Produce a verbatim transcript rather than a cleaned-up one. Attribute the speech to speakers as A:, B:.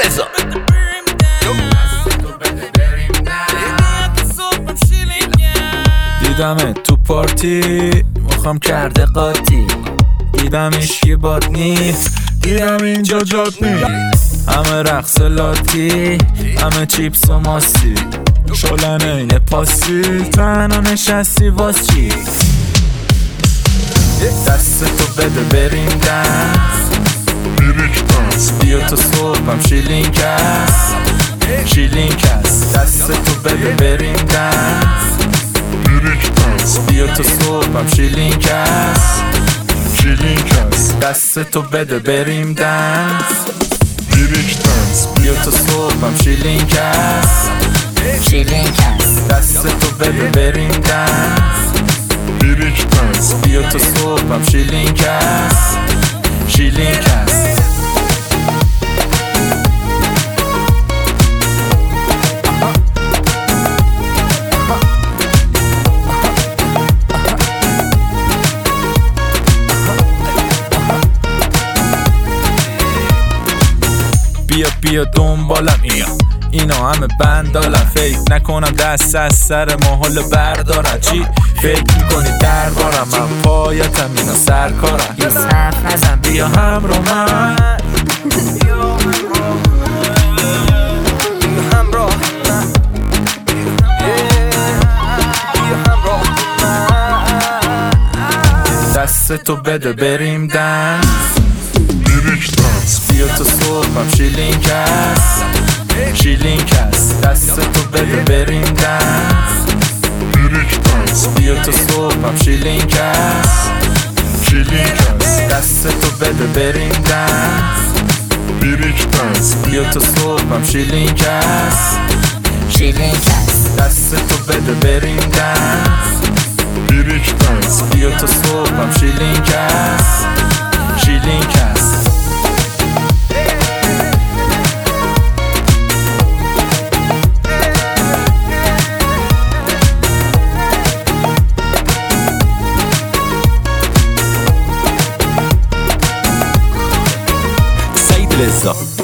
A: رضا.
B: دیدم تو پارتی مخم کرده قاطی، دیدم ایشکی باد نیست، دیدم اینجا جاد نیست. همه رقص لاتی، همه چیپس و ماسی، شلن این پاسی، تنها نشستی واس چی؟ دست تو بده بریم دنس، بیا تو صبحم شیلینگ است، شیلینگ است. دست تو بده بریم دنس، بیا تو صبحم شیلینگ است، شیلینگ است. دست تو بده بریم دنس، بیا تو صبحم شیلینگ است،
C: شیلینگ است.
B: دست تو بده بریم دنس، بیا تو صبحم شیلینگ است، شیلینگ است. بیا بیا دنبالم اینا اینا همه بندالم، فکر نکنم دست از سر ما حال بردارم. چی فکر میکنی دربارم؟ من پایتم اینا سرکارم.
C: یه صرف نزن
B: بیا همراه من،
C: بیا همراه من، بیا همراه من.
B: دست تو بده بریم دنس، بیا تو صبحم شیلینگ است، شیلینگ است. دست تو بده بریم دنس، بیا تو صبحم شیلینگ است، شیلینگ است. دست تو بده بریم دنس، بیا تو صبحم شیلینگ است،
C: شیلینگ است.
B: دست تو بده بریم دنس، بیا تو صبحم شیلینگ است، شیلینگ است.
A: رضا.